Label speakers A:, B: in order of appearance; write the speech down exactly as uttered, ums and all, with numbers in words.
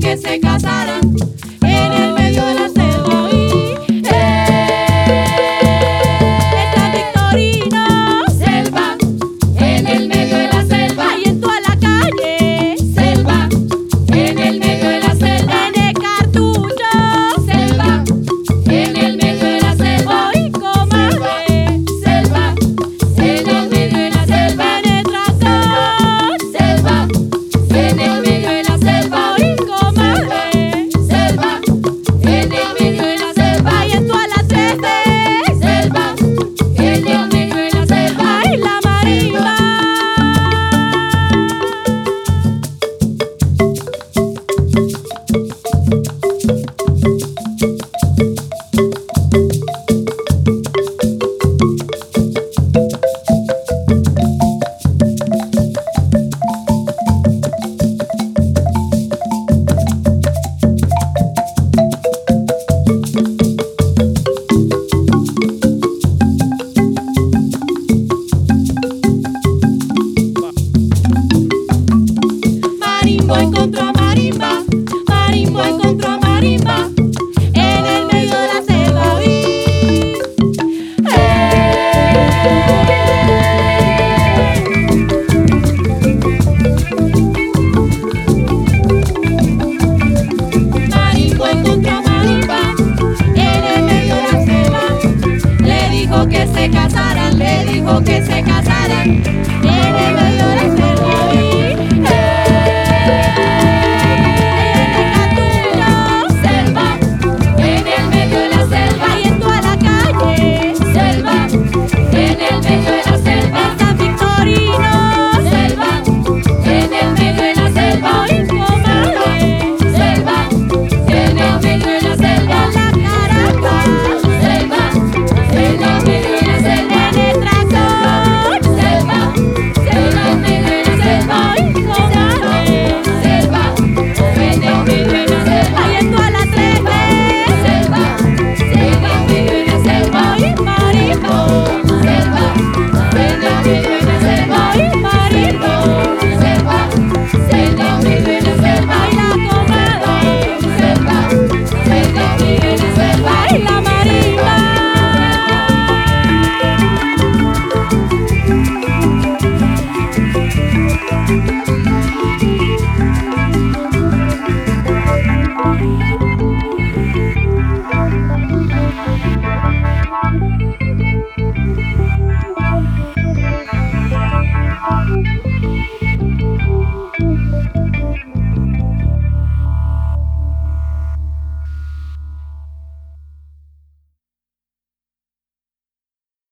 A: que se casaran en el medio de la selva. Y está Victorino, selva, en el medio de la selva. Y en toda la calle, selva, en el medio de la selva. En el cartucho, selva, en el medio de la selva. Y comadre, selva, en el medio de la selva. En el tractor, selva, en el medio de la selva. Y comadre, selva, en el medio de la selva. Y en todas las trece, selva, en el medio de la selva. Y la marimba. Marimbo encontró a marimba, marimbo encontró a marimba en el medio de la selva. Y marimbo encontró a marimba en el medio de la selva. Le dijo que se casaran, le dijo que se casaran en el